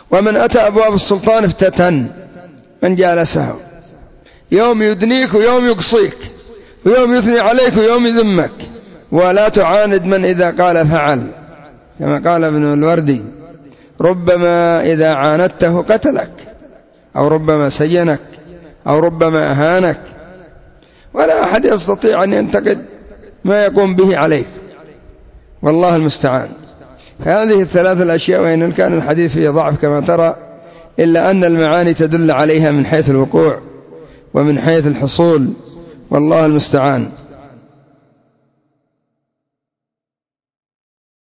ومن أتى أبواب السلطان افتتن، من جالسه يوم يدنيك ويوم يقصيك، ويوم يثني عليك ويوم يذمك، ولا تعاند من إذا قال فعل، كما قال ابن الوردي: ربما إذا عاندته قتلك، أو ربما سجنك، أو ربما أهانك، ولا أحد يستطيع أن ينتقد ما يقوم به عليك، والله المستعان. فهذه الثلاث الأشياء وإن كان الحديث فيه ضعف كما ترى، إلا أن المعاني تدل عليها من حيث الوقوع ومن حيث الحصول، والله المستعان.